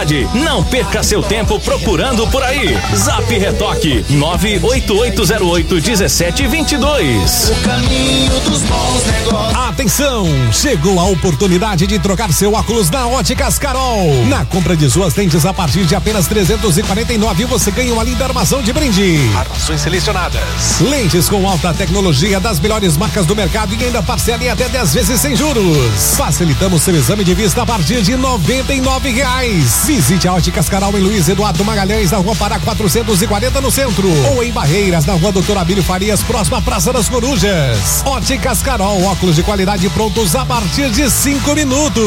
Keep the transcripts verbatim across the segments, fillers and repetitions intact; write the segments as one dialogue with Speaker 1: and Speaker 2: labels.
Speaker 1: Não perca seu tempo procurando por aí. Zap Retoque nove oito oito zero oito um sete dois dois.
Speaker 2: O caminho dos bons negócios.
Speaker 3: Atenção, chegou a oportunidade de trocar seu óculos na Óticas Carol. Na compra de suas lentes a partir de apenas trezentos e quarenta e nove você ganha uma linda armação de brinde.
Speaker 4: Armações selecionadas.
Speaker 3: Lentes com alta tecnologia das melhores marcas do mercado e ainda parcela em até dez vezes sem juros. Facilitamos seu exame de vista a partir de noventa e nove reais. Visite a Óticas Carol em Luiz Eduardo Magalhães, na Rua Pará quatrocentos e quarenta no centro, ou em Barreiras, na Rua Doutor Abílio Farias, próxima à Praça das Corujas. Óticas Carol, óculos de qualidade prontos a partir de cinco minutos.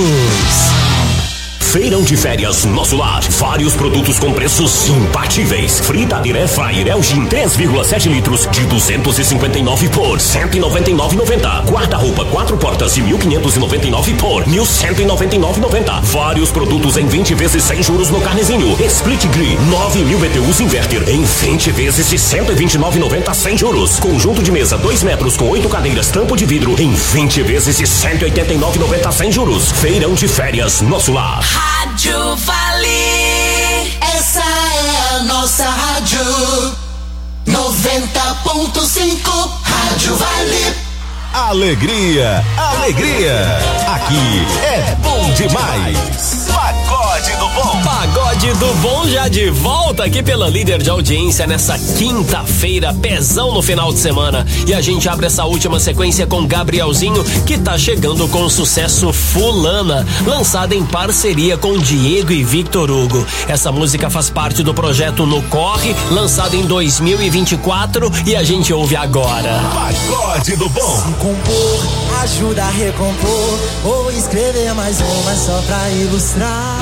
Speaker 5: Feirão de férias Nosso Lar. Vários produtos com preços imbatíveis. Fritadeira Air Fryer Elgin três vírgula sete litros de duzentos e cinquenta e nove por cento e noventa e nove reais e noventa centavos. Guarda-roupa quatro portas de mil quinhentos e noventa e nove por mil cento e noventa e nove reais e noventa centavos. Vários produtos em vinte vezes sem juros no carnezinho. Split Grid nove mil B T Us Inverter em vinte vezes de cento e vinte e nove reais e noventa centavos sem juros. Conjunto de mesa dois metros com oito cadeiras tampo de vidro em vinte vezes de cento e oitenta e nove reais e noventa centavos sem juros. Feirão de férias Nosso Lar.
Speaker 2: Rádio Vale, essa é a nossa rádio, noventa ponto cinco, Rádio Vale.
Speaker 6: Alegria, alegria, aqui é bom demais. Pagode do Bom.
Speaker 7: Pagode do Bom já de volta aqui pela líder de audiência nessa quinta-feira, pezão no final de semana. E a gente abre essa última sequência com Gabrielzinho, que tá chegando com o sucesso Fulana, lançada em parceria com Diego e Victor Hugo. Essa música faz parte do projeto No Corre, lançado em dois mil e vinte e quatro, e a gente ouve agora.
Speaker 6: Pagode do Bom.
Speaker 8: Se compor, ajuda a recompor, ou escrever mais uma só pra ilustrar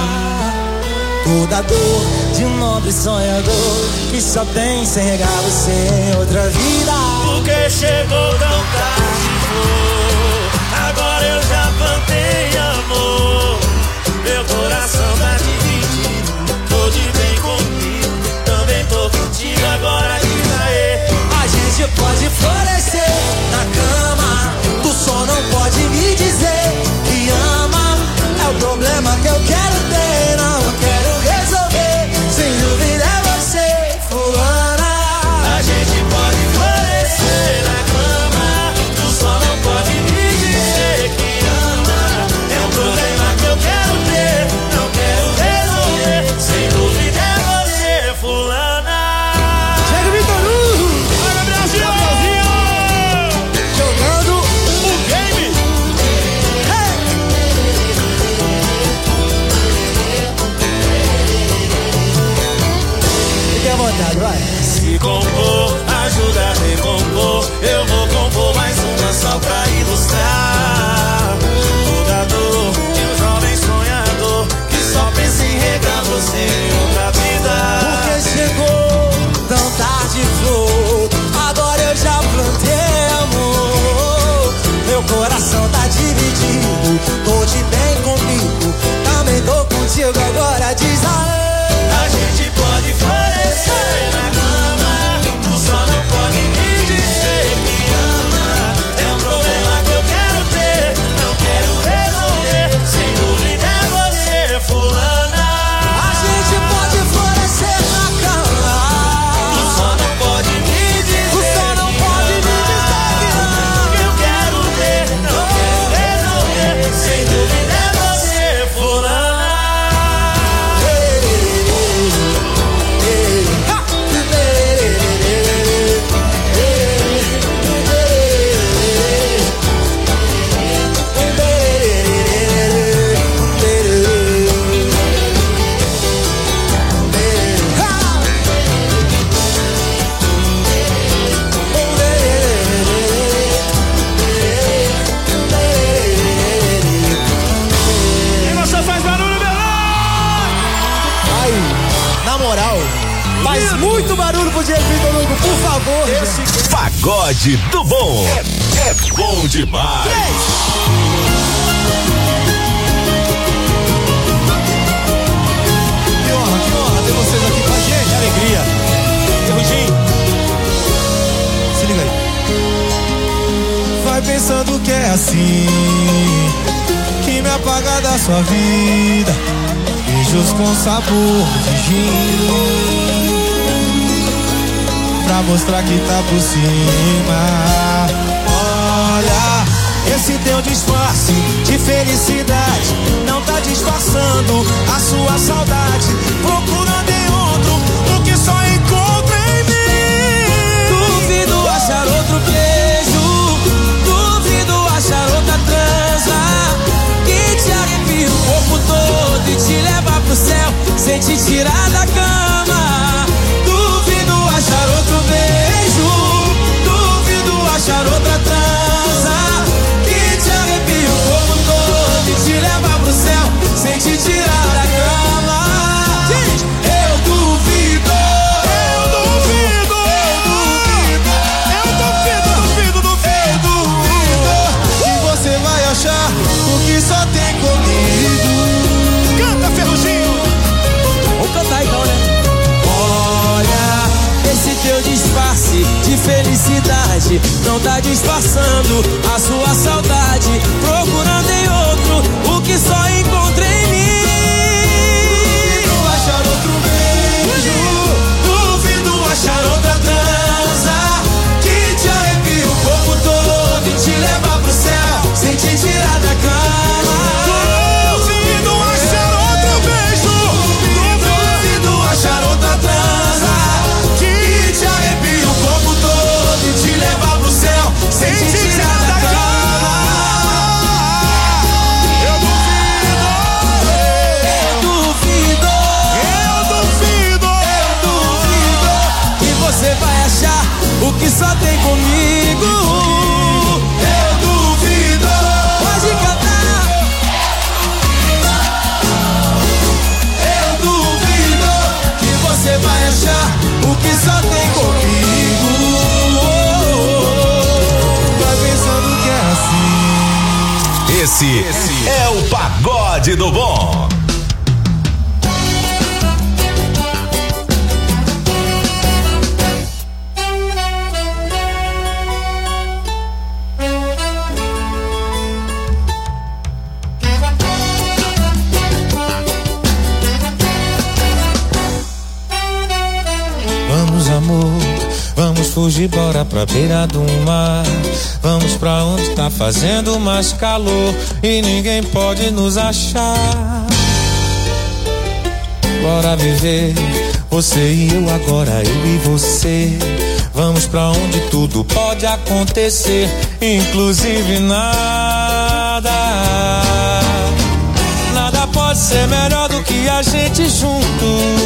Speaker 8: toda dor de um nobre sonhador que só pensa em regar você em outra vida.
Speaker 9: Porque chegou tão tarde, pô, agora eu já plantei amor. Meu coração tá dividido, tô de bem comigo, também tô contigo, agora diz aí.
Speaker 8: A gente pode florescer na cama, tu só não pode me dizer que ama. É o problema que eu quero ter, não quero resolver. Sem dúvida é você, fulana.
Speaker 9: A gente pode florescer na cama, tu só não pode me dizer que ama. É um problema que eu quero ter, não quero resolver. Sem dúvida é você, fulana.
Speaker 8: Chega, Vitor Hugo!
Speaker 9: Bora, Brasil!
Speaker 8: Jogando
Speaker 9: o game!
Speaker 8: Fique à vontade, vai.
Speaker 9: Se compor, ajuda a recompor. Eu vou compor mais uma só pra ilustrar toda dor de um jovem sonhador que só pensa em regar você em outra vida.
Speaker 8: Porque chegou tão tarde, flor, agora eu já plantei amor. Meu coração tá dividido, tô de bem comigo, também tô contigo, agora diz aê.
Speaker 9: A gente pode florescer na cama, tu só não pode me dizer que ama. É um problema que eu quero ter, não quero resolver. Sem dúvida é você, fulana.
Speaker 8: A gente pode florescer na cama,
Speaker 9: tu só não pode me dizer,
Speaker 8: tu só não pode me dizer que ama.
Speaker 9: Que eu quero ter, não quero resolver. Sem dúvida é você, fulana.
Speaker 8: Faz muito barulho pro Diego Vitor Hugo, por favor.
Speaker 6: Esse Pagode do Bom é, é bom demais.
Speaker 8: Que honra, que honra ter vocês aqui com a gente. Que alegria. Ruginho, se liga aí. Vai pensando que é assim, que me apaga da sua vida. beijos com sabor de gin, pra mostrar que tá por cima. Olha, esse teu disfarce de felicidade não tá disfarçando a sua saudade, procurando em outro o que só encontra em mim. Duvido achar outro beijo, duvido achar outra transa que te arrepia o corpo todo e te leva pro céu sem te tirar da cama. Duvido achar outro beijo, duvido achar outra transa que te arrepia o corpo todo e te leva pro céu sem te tirar da cama. Gente, eu duvido, eu duvido, eu duvido, eu duvido, duvido, duvido que você vai achar o que só tem comigo. Canta, Ferruginho! Vamos cantar então, né? Olha, esse teu disfarce de felicidade não tá disfarçando a sua saudade, procurando em outro o que só encontra em mim. Duvido achar outro beijo, duvido achar outra transa que te arrepia o corpo todo e te leva pro céu sem te tirar da cama. Duvido achar outro beijo, duvido achar outra transa que te arrepia o corpo todo e te leva pro céu sem te tirar da cama. Eu duvido, eu duvido, eu duvido, eu duvido que você vai achar o que só tem comigo. Eu duvido, pode cantar. Eu duvido que você vai achar o que só tem comigo. Vai pensando que é assim.
Speaker 6: Esse, esse é o Pagode do Bom.
Speaker 8: Vamos, amor, vamos fugir, bora pra beira do mar. Vamos pra onde tá fazendo mais calor e ninguém pode nos achar. Bora viver, você e eu agora, eu e você. Vamos pra onde tudo pode acontecer, inclusive nada. Nada pode ser melhor do que a gente junto.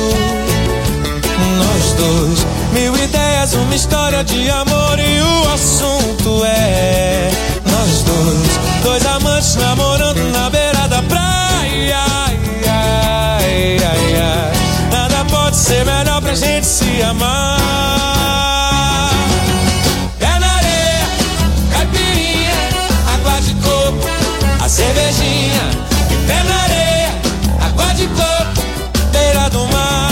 Speaker 8: Nós dois, mil ideias, uma história de amor e o assunto é nós dois, dois amantes namorando na beira da praia. Ai, ai, ai, ai. Nada pode ser melhor pra gente se amar. Pé na areia, caipirinha, água de coco, a cervejinha. Pé na areia, água de coco, beira do mar.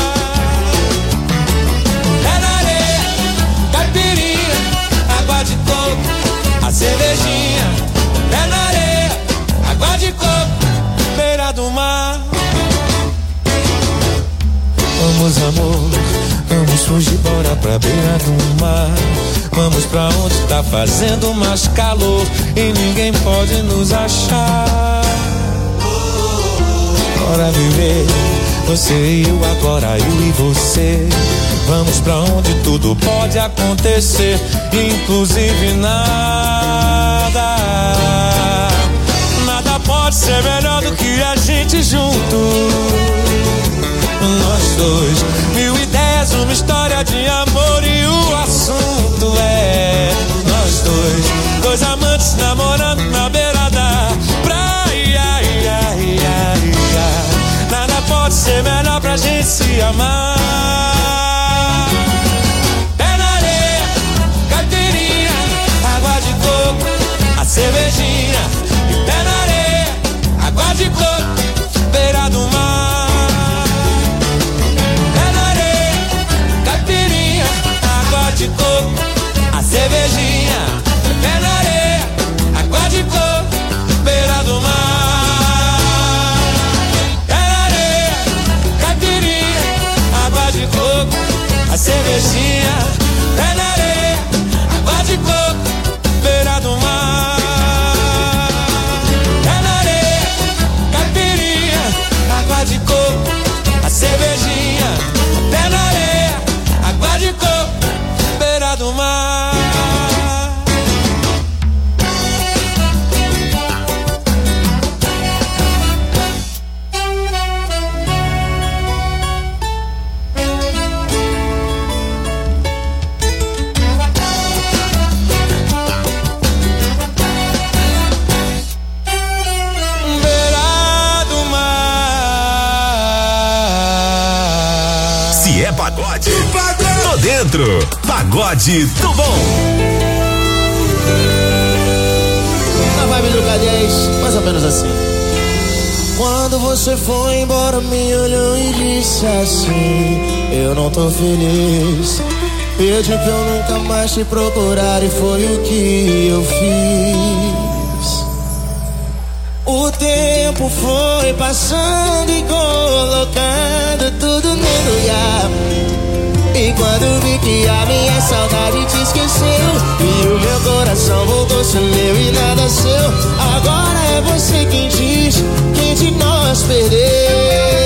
Speaker 8: De coco, a cervejinha, pé na areia, água de coco, beira do mar. Vamos, amor, vamos fugir, bora pra beira do mar. Vamos pra onde tá fazendo mais calor e ninguém pode nos achar. Bora viver, você e eu agora, eu e você. Vamos pra onde tudo pode acontecer, inclusive nada. Nada pode ser melhor do que a gente junto. Nós dois, mil ideias, uma história de amor e o assunto é nós dois, dois amantes namorando na beira da praia. Ai, ai, ai, ai. Nada pode ser melhor pra gente se amar. A cervejinha e pé na areia, água de coco, beira do mar. Pé na areia, caipirinha, água de coco, a cervejinha. Pé na areia, água de coco, beira do mar. Pé na areia,
Speaker 6: Se é pagode, tô dentro. Pagode do bom.
Speaker 8: Na vibe do K dez, mais ou menos assim. Quando você foi embora, me olhou e disse assim: eu não tô feliz. Pedi pra eu nunca mais te procurar e foi o que eu fiz. O tempo foi passando e colocando tudo no lugar. E quando vi que a minha saudade te esqueceu e o meu coração voltou a ser meu e nada seu, agora é você quem diz, quem de nós perdeu.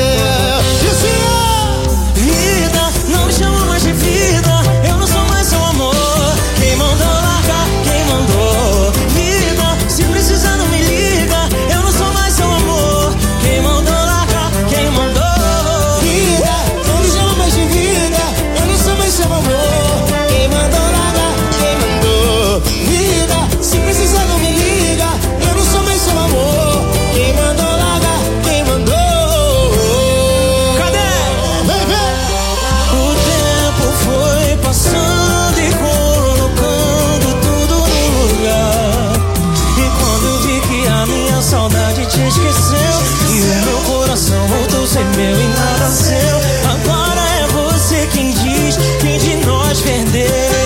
Speaker 8: Vida, não me chama mais de vida, eu não sou mais seu amor. Quem mandou largar, quem mandou? Vida, se precisar não me liga, eu não sou mais seu amor. Quem mandou largar, quem mandou? Vida, não me chama mais de vida, eu não sou mais seu amor. Quem mandou largar, quem mandou? Vida, se precisar não me liga, eu não sou mais seu amor. Quem mandou largar, quem mandou? Cadê? Vem, vem! O tempo foi passando e colocando tudo no lugar. E quando eu vi que a minha saudade te esqueceu e o meu coração voltou a ser meu e nada seu, agora é você quem diz, quem de nós perdeu.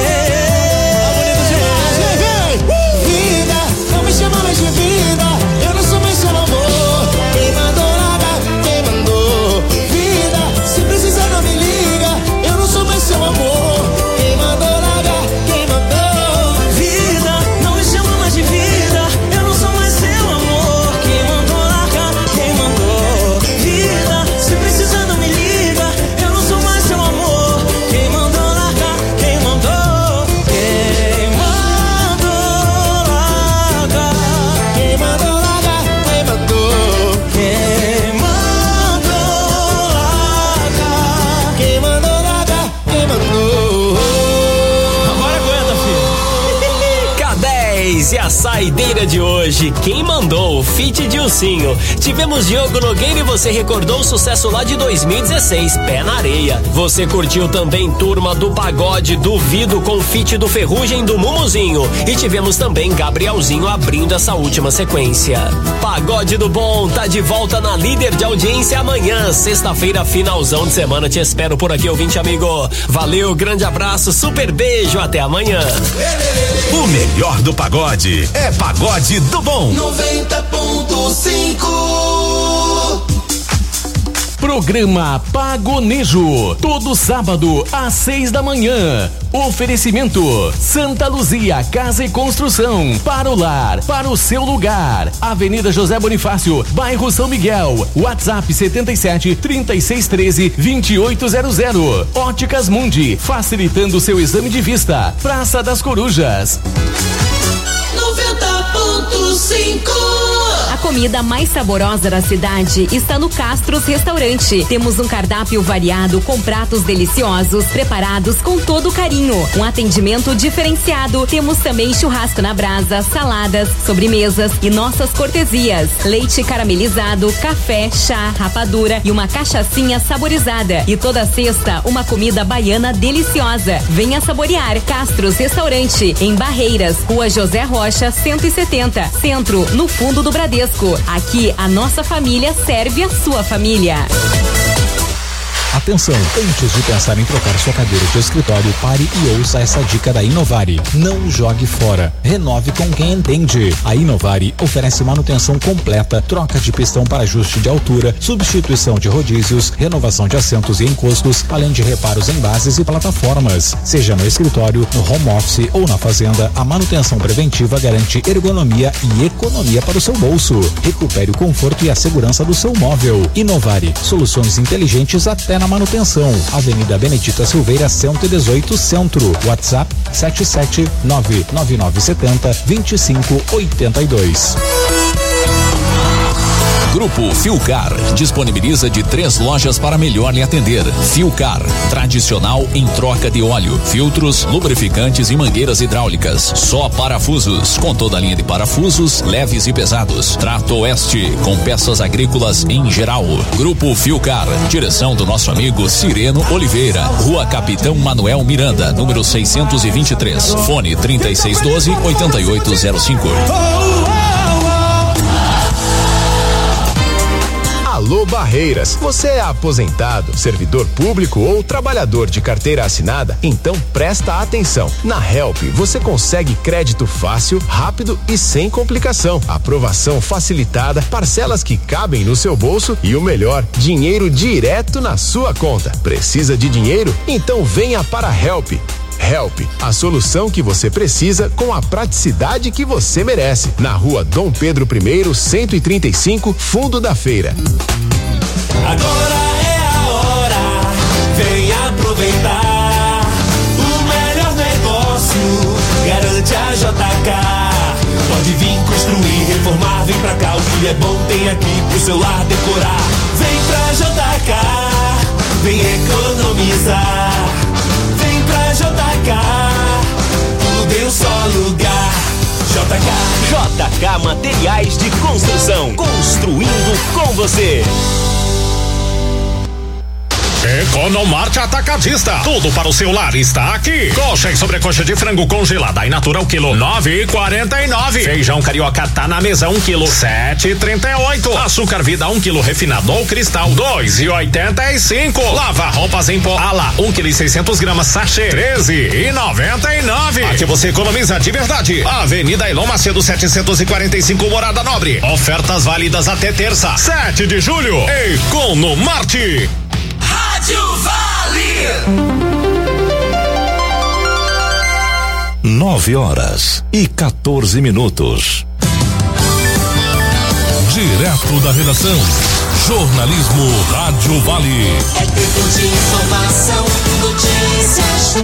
Speaker 8: Vida, não me chama mais de vida, eu não sou mais seu amor. Quem mandou largar, quem mandou? Vida, se precisar não me liga, eu não sou mais seu amor. Quem mandou largar, quem mandou? Vida, não me chama mais de vida, eu não sou mais seu amor. Quem mandou largar, quem mandou? Vida, se precisar não me liga, eu não sou mais seu amor. Quem mandou largar, quem mandou? Quem mandou largar? Quem mandou largar, quem mandou? Quem mandou largar? Quem mandou largar, quem mandou? Agora aguenta, filho.
Speaker 7: K dez e a saideira de hoje. Quem mandou? Fit Dilcinho. Tivemos Diogo Nogueira e você recordou o sucesso lá de dois mil e dezesseis, Pé na Areia. Você curtiu também Turma do Pagode, Duvido com Fit do Ferrugem do Mumuzinho. E tivemos também Gabrielzinho abrindo essa última sequência. Pagode do Bom tá de volta na líder de audiência amanhã, sexta-feira, finalzão de semana. Te espero por aqui, ouvinte amigo. Valeu, grande abraço, super beijo, até amanhã.
Speaker 6: O melhor do pagode é Pagode do Bom.
Speaker 2: noventa ponto cinco.
Speaker 1: Programa Pagonejo, todo sábado às seis da manhã. Oferecimento Santa Luzia Casa e Construção, para o lar, para o seu lugar. Avenida José Bonifácio, bairro São Miguel. WhatsApp setenta e sete, trinta e seis, treze, vinte e oito zero zero. Óticas Mundi, facilitando seu exame de vista. Praça das Corujas.
Speaker 2: noventa ponto cinco.
Speaker 4: A comida mais saborosa da cidade está no Castros Restaurante. Temos um cardápio variado com pratos deliciosos, preparados com todo carinho. Um atendimento diferenciado. Temos também churrasco na brasa, saladas, sobremesas e nossas cortesias. Leite caramelizado, café, chá, rapadura e uma cachaçinha saborizada. E toda sexta, uma comida baiana deliciosa. Venha saborear. Castros Restaurante, em Barreiras, Rua José Rocha, cento e setenta, Centro, no fundo do Bradesco. Aqui a nossa família serve a sua família.
Speaker 10: Atenção, antes de pensar em trocar sua cadeira de escritório, pare e ouça essa dica da Inovari. Não jogue fora. Renove com quem entende. A Inovari oferece manutenção completa, troca de pistão para ajuste de altura, substituição de rodízios, renovação de assentos e encostos, além de reparos em bases e plataformas. Seja no escritório, no home office ou na fazenda, a manutenção preventiva garante ergonomia e economia para o seu bolso. Recupere o conforto e a segurança do seu móvel. Inovari, soluções inteligentes até na manutenção. Avenida Benedita Silveira, cento e dezoito, Centro. WhatsApp sete sete nove nove nove sete zero, dois cinco oito dois. Grupo Filcar disponibiliza de três lojas para melhor lhe atender. Filcar, tradicional em troca de óleo, filtros, lubrificantes e mangueiras hidráulicas. Só parafusos, com toda a linha de parafusos, leves e pesados. Trato Oeste, com peças agrícolas em geral. Grupo Filcar, direção do nosso amigo Cireno Oliveira, Rua Capitão Manuel Miranda, número seiscentos e vinte e três. Fone trinta e seis doze, oitenta e oito zero cinco.
Speaker 11: Alô Barreiras, você é aposentado, servidor público ou trabalhador de carteira assinada? Então presta atenção. Na Help você consegue crédito fácil, rápido e sem complicação. Aprovação facilitada, parcelas que cabem no seu bolso e o melhor, dinheiro direto na sua conta. Precisa de dinheiro? Então venha para a Help. Help, a solução que você precisa com a praticidade que você merece. Na Rua Dom Pedro I, cento e trinta e cinco, Fundo da Feira.
Speaker 9: Agora é a hora, vem aproveitar. O melhor negócio garante a J K. Pode vir construir, reformar, vem pra cá. O que é bom tem aqui pro seu lar decorar. Vem pra J K, vem economizar. Vem pra J K, tudo em um só lugar. J K.
Speaker 5: J K Materiais de Construção, construindo com você.
Speaker 12: Economarte Atacadista, tudo para o seu lar está aqui. Coxa e sobrecoxa de frango congelada in natura o quilo nove e quarenta e nove. Feijão carioca tá na mesa um quilo sete e trinta e oito. Açúcar vida um quilo refinado ou cristal dois e oitenta e cinco. Lava roupas em pó Ala um quilo e seiscentos gramas sachê treze e noventa e nove. Aqui você economiza de verdade. Avenida Elon Macedo setecentos e quarenta e cinco, Morada Nobre. Ofertas válidas até terça, sete de julho. Economarte.
Speaker 2: Rádio Vale.
Speaker 6: Nove horas e quatorze minutos.
Speaker 13: Direto da redação, jornalismo Rádio Vale.
Speaker 2: É tempo de informação, notícias.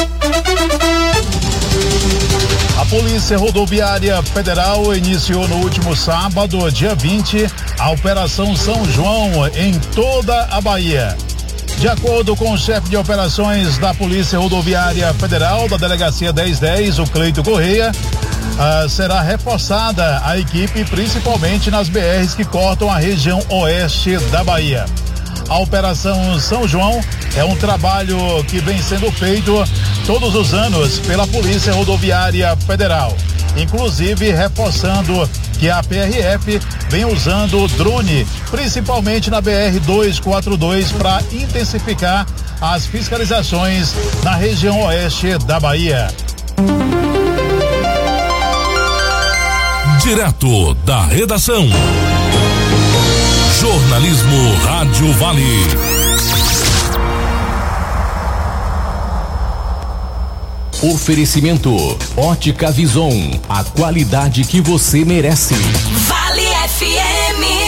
Speaker 14: A Polícia Rodoviária Federal iniciou no último sábado, dia vinte, a Operação São João em toda a Bahia. De acordo com o chefe de operações da Polícia Rodoviária Federal, da Delegacia dez dez, o Cleito Correia, ah, será reforçada a equipe, principalmente nas B Rs que cortam a região oeste da Bahia. A Operação São João é um trabalho que vem sendo feito todos os anos pela Polícia Rodoviária Federal, inclusive reforçando que a P R F vem usando o drone, principalmente na B R duzentos e quarenta e dois, para intensificar as fiscalizações na região oeste da Bahia.
Speaker 13: Direto da redação, jornalismo Rádio Vale.
Speaker 1: Oferecimento Ótica Vison, a qualidade que você merece.
Speaker 2: Vale F M.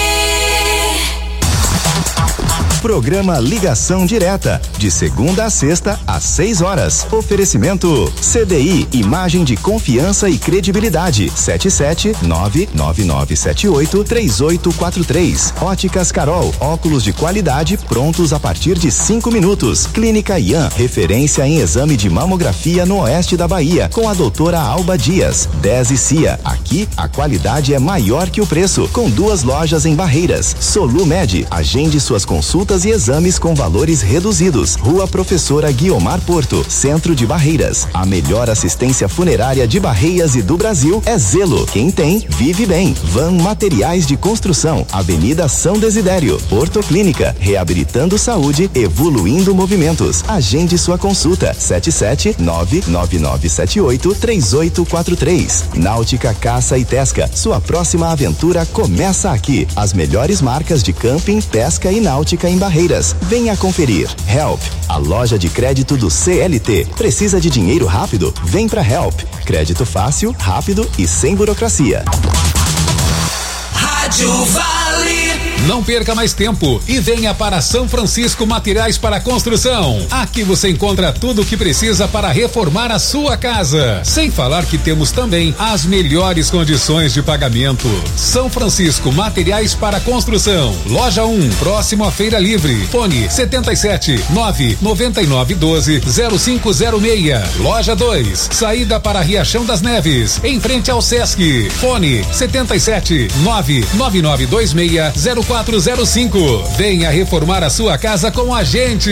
Speaker 15: Programa Ligação Direta, de segunda a sexta, às seis horas. Oferecimento C D I, imagem de confiança e credibilidade. sete sete nove nove nove sete oito três oito quatro três. Óticas Carol, óculos de qualidade prontos a partir de cinco minutos. Clínica Ian, referência em exame de mamografia no oeste da Bahia, com a doutora Alba Dias. dez e Cia, aqui a qualidade é maior que o preço, com duas lojas em Barreiras. Solumed, agende suas consultas e exames com valores reduzidos. Rua Professora Guiomar Porto, centro de Barreiras. A melhor assistência funerária de Barreiras e do Brasil é Zelo. Quem tem, vive bem. Van Materiais de Construção, Avenida São Desidério. Porto Clínica, reabilitando saúde, evoluindo movimentos. Agende sua consulta, sete sete nove nove nove sete oito três oito quatro três. Náutica Caça e Pesca, sua próxima aventura começa aqui. As melhores marcas de camping, pesca e náutica em Barreiras. Venha conferir. Help, a loja de crédito do C L T. Precisa de dinheiro rápido? Vem pra Help. Crédito fácil, rápido e sem burocracia.
Speaker 2: Rádio Vale.
Speaker 3: Não perca mais tempo e venha para São Francisco Materiais para Construção. Aqui você encontra tudo o que precisa para reformar a sua casa. Sem falar que temos também as melhores condições de pagamento. São Francisco Materiais para Construção. Loja um, próximo à Feira Livre. Fone setenta e sete, nove noventa e nove doze, zero cinco zero seis. Loja dois, saída para Riachão das Neves, em frente ao Sesc. Fone setenta e sete, nove nove nove dois seis, zero quatro zero cinco. Venha reformar a sua casa com a gente.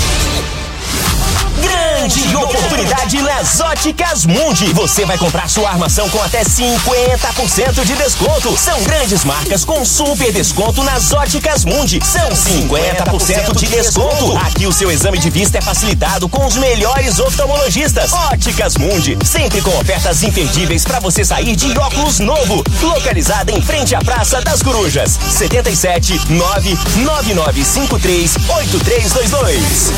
Speaker 5: Grande oportunidade nas Óticas Mundi. Você vai comprar sua armação com até cinquenta por cento de desconto. São grandes marcas com super desconto nas Óticas Mundi. São cinquenta por cento de desconto. Aqui o seu exame de vista é facilitado com os melhores oftalmologistas. Óticas Mundi, sempre com ofertas imperdíveis para você sair de óculos novo. Localizada em frente à Praça das Corujas. setenta e sete, nove nove nove cinco três, oito três dois dois.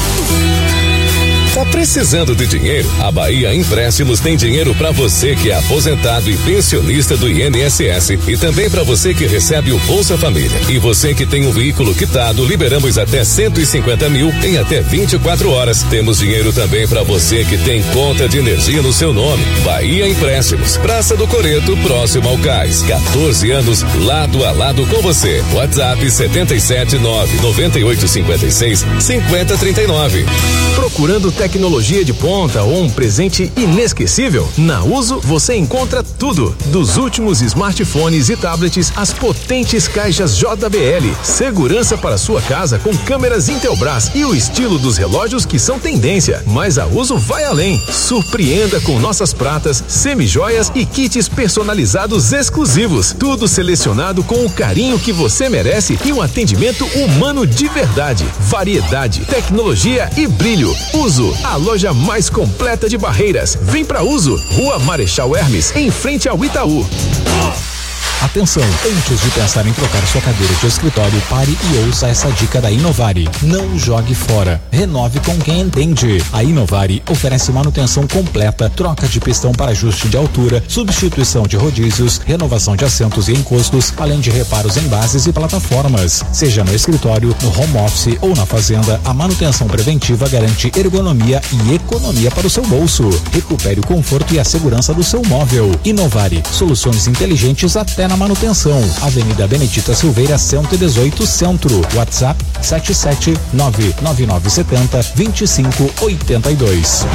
Speaker 6: Tá precisando de dinheiro? A Bahia Empréstimos tem dinheiro para você que é aposentado e pensionista do I N S S e também para você que recebe o Bolsa Família. E você que tem um veículo quitado, liberamos até cento e cinquenta mil em até vinte e quatro horas. Temos dinheiro também para você que tem conta de energia no seu nome. Bahia Empréstimos, Praça do Coreto, próximo ao Cais. quatorze anos lado a lado com você. WhatsApp setenta e sete, nove noventa e oito cinquenta e seis, cinquenta trinta e nove.
Speaker 11: Procurando tecnologia de ponta ou um presente inesquecível? Na Uso você encontra tudo, dos últimos smartphones e tablets às potentes caixas J B L, segurança para sua casa com câmeras Intelbras e o estilo dos relógios que são tendência. Mas a Uso vai além. Surpreenda com nossas pratas, semijoias e kits personalizados exclusivos, tudo selecionado com o carinho que você merece e um atendimento humano de verdade. Variedade, tecnologia e brilho. Uso, a loja mais completa de Barreiras. Vem pra Uso, Rua Marechal Hermes, em frente ao Itaú.
Speaker 10: Atenção, antes de pensar em trocar sua cadeira de escritório, pare e ouça essa dica da Inovari. Não jogue fora. Renove com quem entende. A Inovari oferece manutenção completa, troca de pistão para ajuste de altura, substituição de rodízios, renovação de assentos e encostos, além de reparos em bases e plataformas. Seja no escritório, no home office ou na fazenda, a manutenção preventiva garante ergonomia e economia para o seu bolso. Recupere o conforto e a segurança do seu móvel. Inovari, soluções inteligentes até na manutenção. Avenida Benedita Silveira, cento e dezoito, Centro. WhatsApp sete sete nove nove nove sete zero, dois cinco oito dois.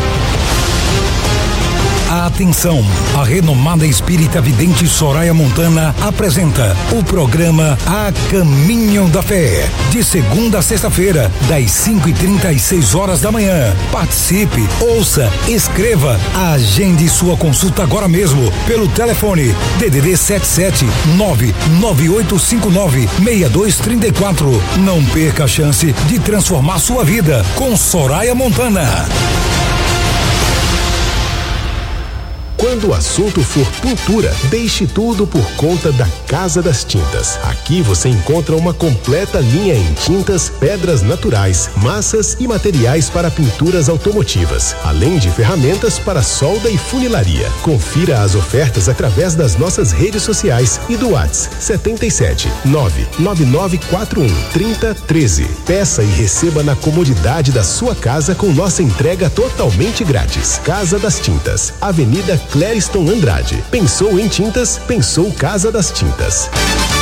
Speaker 16: Atenção, a renomada espírita vidente Soraya Montana apresenta o programa A Caminho da Fé, de segunda a sexta-feira, das cinco e trinta às seis horas da manhã. Participe, ouça, escreva, agende sua consulta agora mesmo pelo telefone D D D sete sete nove nove oito cinco nove seis dois três quatro. Não perca a chance de transformar sua vida com Soraya Montana.
Speaker 11: Quando o assunto for pintura, deixe tudo por conta da Casa das Tintas. Aqui você encontra uma completa linha em tintas, pedras naturais, massas e materiais para pinturas automotivas, além de ferramentas para solda e funilaria. Confira as ofertas através das nossas redes sociais e do WhatsApp setenta e sete nove nove nove quatro um três zero um três. Peça e receba na comodidade da sua casa com nossa entrega totalmente grátis. Casa das Tintas, Avenida Clériston Andrade. Pensou em tintas? Pensou Casa das Tintas.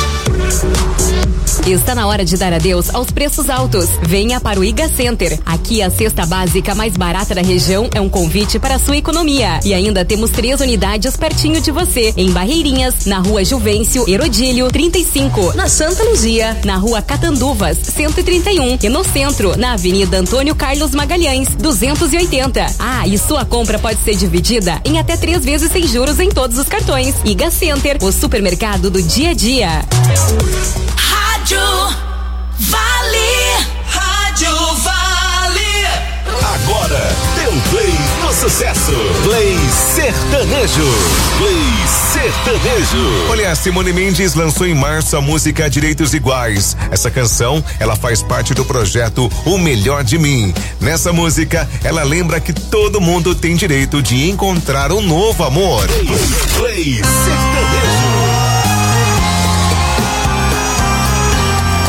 Speaker 4: Está na hora de dar adeus aos preços altos. Venha para o Iga Center. Aqui a cesta básica mais barata da região é um convite para a sua economia. E ainda temos três unidades pertinho de você. Em Barreirinhas, na Rua Juvencio Herodílio trinta e cinco. Na Santa Luzia, na Rua Catanduvas cento e trinta e um. E no centro, na Avenida Antônio Carlos Magalhães duzentos e oitenta. Ah, e sua compra pode ser dividida em até três vezes sem juros em todos os cartões. Iga Center, o supermercado do dia a dia.
Speaker 2: Rádio Vale. Rádio Vale.
Speaker 6: Agora, dê um play no sucesso. Play sertanejo. Play sertanejo.
Speaker 17: Olha, a Simone Mendes lançou em março a música Direitos Iguais. Essa canção, ela faz parte do projeto O Melhor de Mim. Nessa música, ela lembra que todo mundo tem direito de encontrar um novo amor.
Speaker 6: Play, play sertanejo.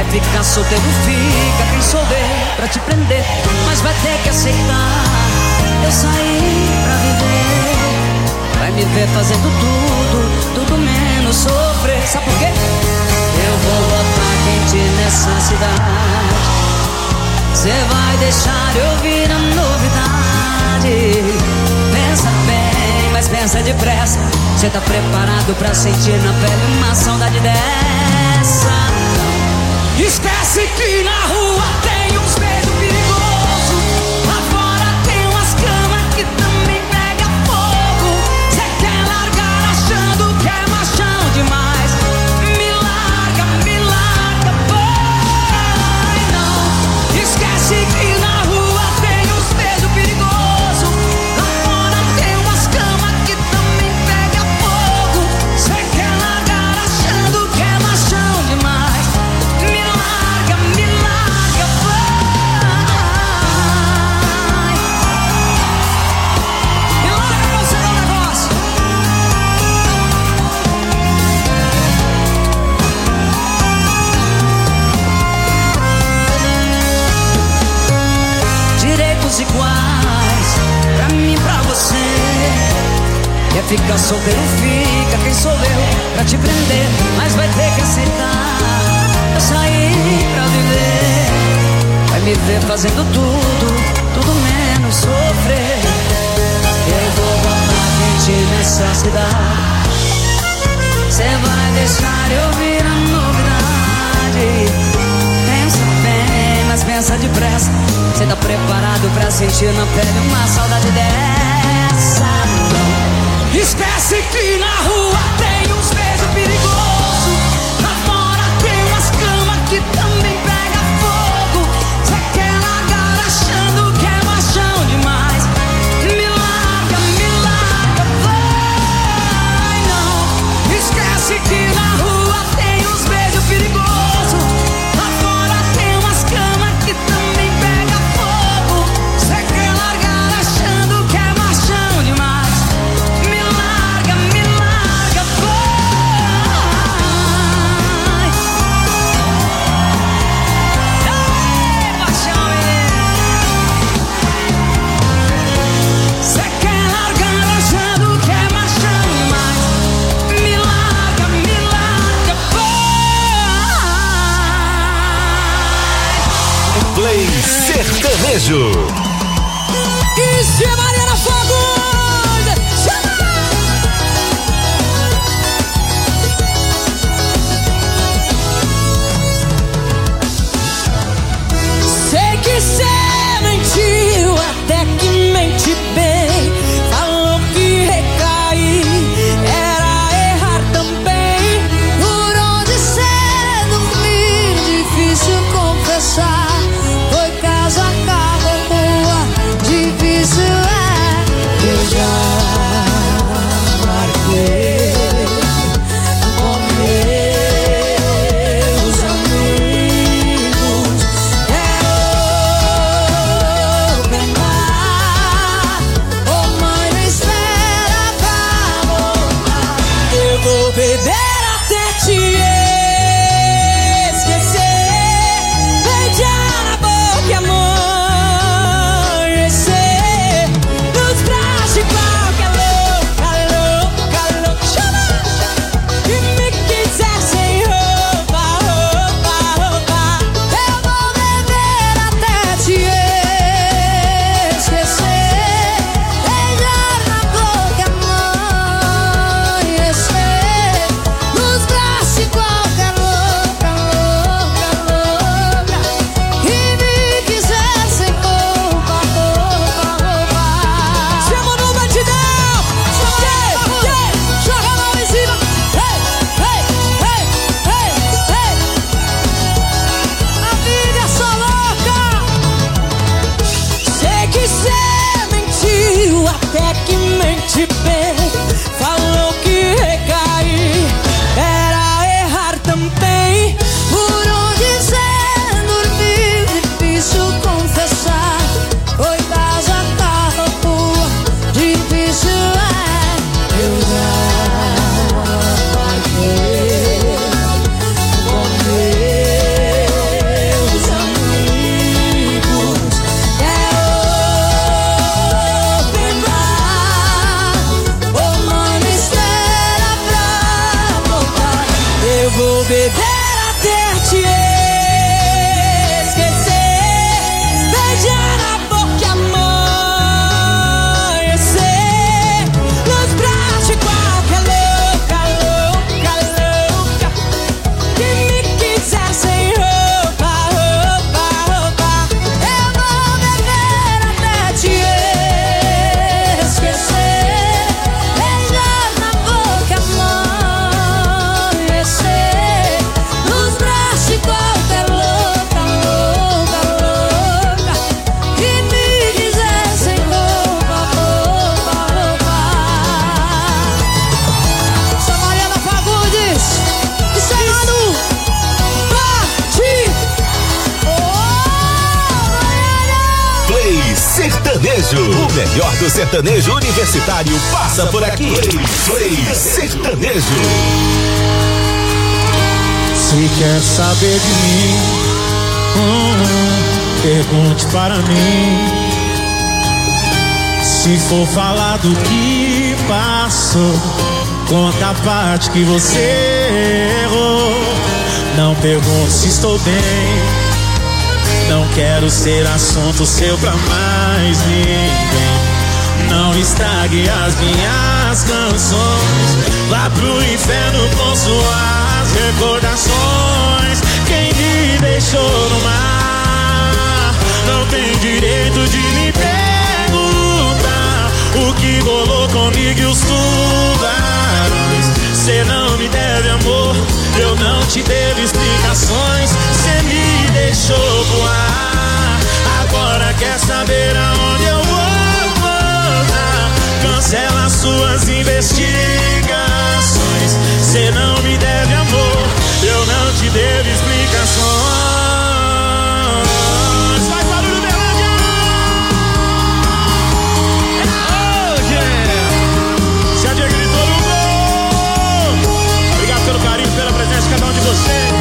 Speaker 18: ficar solteiro, fica. Quem souber pra te prender, mas vai ter que aceitar. Eu saí pra viver. Vai me ver fazendo tudo, tudo menos sofrer. Sabe por quê? Eu vou botar quente nessa cidade. Cê vai deixar eu vir a novidade. Pensa bem, mas pensa depressa. Cê tá preparado pra sentir na pele uma saudade dessa? Esquece que na rua tem uns beijos perigosos. Lá fora tem umas camas que também pega fogo. Cê quer largar achando que é machão demais. Me larga, me larga, vai não. Esquece que na rua tem uns beijos perigosos. Lá fora tem umas camas que também pega fogo. Cê quer largar achando que é machão demais. Me larga, me larga, vai. Me larga pra você dar um negócio. Direitos iguais pra mim e pra você. Quer ficar solteiro, fica. Quem sou eu pra te prender, mas vai ter que aceitar. Eu saí pra viver. Vai me ver fazendo tudo, tudo menos sofrer. Eu vou botar quente nessa cidade. Cê vai deixar eu vir a novidade. Pensa bem, mas pensa depressa. Cê tá preparado pra sentir na pele uma saudade dessa? Não. Esquece que na rua tem uns beijos perigosos. Lá fora tem umas camas que também pega fogo. Cê quer largar achando que é machão demais. Me larga, me larga, vai não. Esquece que na rua tem uns beijos perigosos. Lá fora tem umas camas que também pega fogo. Cê quer largar achando que é machão demais. Me larga, me larga, vai. Ei, paixão, cê quer largar achando que é machão demais. Me larga, me larga, vai.
Speaker 19: Play Sertanejo.
Speaker 18: E se Mariana Fogo, chama! Sei que cê mentiu, até que mente bem. Falou que recair era errar também. Por onde cê dormir, difícil confessar. Foi casa, carro, rua, difícil é. Eu já marquei com meus amigos. Quero pegar
Speaker 19: Sertanejo. O melhor do sertanejo universitário passa por aqui. Play Sertanejo.
Speaker 9: Se quer saber de mim, hum, pergunte para mim. Se for falar do que passou, conta a parte que você errou. Não pergunte se estou bem, não quero ser assunto seu pra mais ninguém. Não estrague as minhas canções, vá pro inferno com suas recordações. Quem me deixou no mar não tem direito de me perguntar o que rolou comigo e os tubarões. Cê não me deve amor, eu não te devo explicações. Cê me deixou voar, agora quer saber aonde eu vou voltar. Cancela suas investigações. Cê não me deve amor, eu não te devo explicações. Vai barulho, Berlândia! Oh, yeah! Se a Diego gritou no gol. Obrigado pelo carinho, pela presença de cada um de vocês.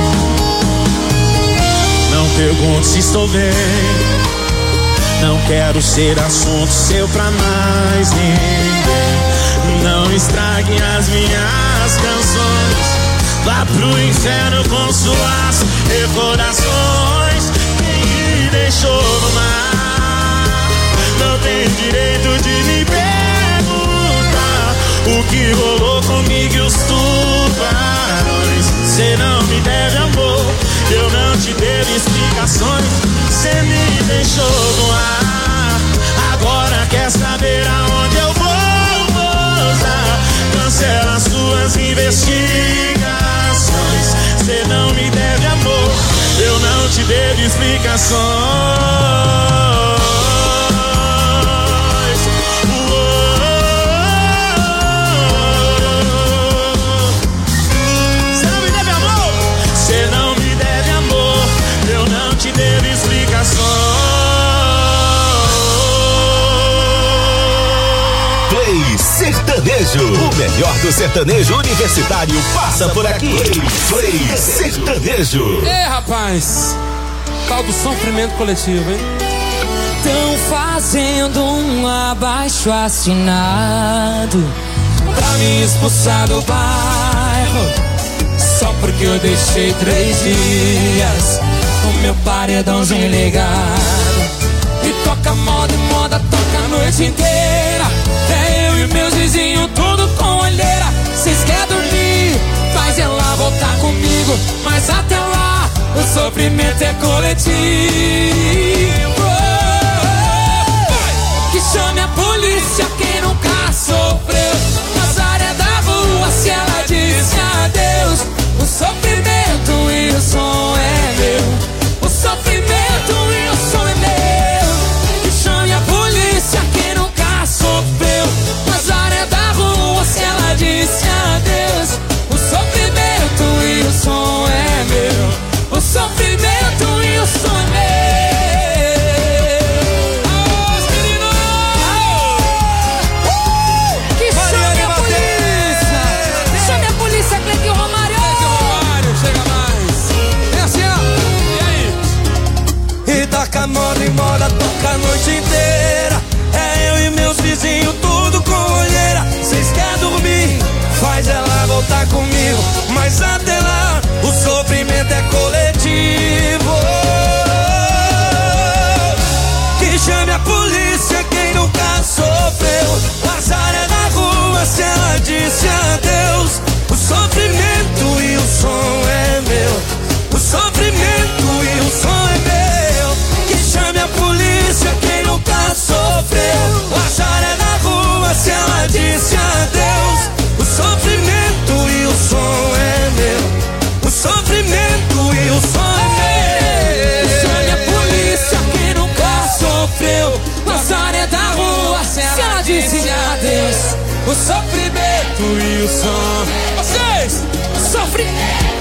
Speaker 9: Não pergunte se estou bem, não quero ser assunto seu pra mais ninguém. Não estrague as minhas canções, vá pro inferno com suas recordações. Quem me deixou no mar não tem direito de me perguntar o que rolou comigo e os tubarões. Cê não me deve amor, eu não te devo explicações. Cê me deixou no ar, agora quer saber aonde eu vou voltar. Cancela suas investigações. Cê não me deve amor, eu não te devo explicações. Cê não me deve amor, cê não me deve amor, eu não te devo explicações.
Speaker 19: Play Sertanejo. O melhor do sertanejo universitário passa por aqui. Play Sertanejo.
Speaker 20: É, rapaz, tal do sofrimento coletivo, hein?
Speaker 18: Tão fazendo um abaixo assinado pra me expulsar do bairro, só porque eu deixei três dias o meu paredãozinho ligado. E toca moda e moda, toca a noite inteira. É eu e meus vizinhos, tudo com olheira. Cês querem dormir, faz ela voltar comigo, mas até lá o sofrimento é coletivo. Que chame a polícia quem nunca sofreu. Azar é da rua se ela disse adeus. O sofrimento e o som é meu. O sofrimento e o som é meu. Que chame a polícia quem nunca sofreu. Azar é da rua se ela disse adeus. O sofrimento e o som é meu. O sofrimento e o som é meu. Toca moda e moda, toca a noite inteira. É eu e meus vizinhos, tudo com olheira. Cês querem dormir, faz ela voltar comigo, mas até lá o sofrimento é coletivo. Que chame a polícia quem nunca sofreu. O azar é da rua se ela disse adeus. O sofrimento e o som é meu. O sofrimento e o som é meu. Chame a polícia quem nunca sofreu. O azar é na rua se ela disse adeus. O sofrimento e o som é meu. O sofrimento e o som é meu. Chame a polícia quem nunca sofreu. O azar é da rua se ela disse adeus. O sofrimento e o som. Vocês! O sofrimento.